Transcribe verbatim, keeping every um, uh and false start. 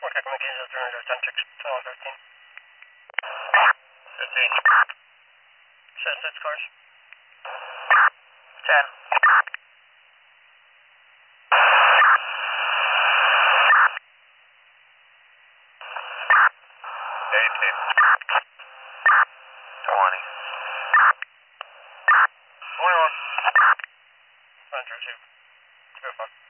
Okay, communications director, ten six, twelve, thirteen. fifteen. Set six cars. ten. eighteen. twenty. twenty-one. Center two. Two five.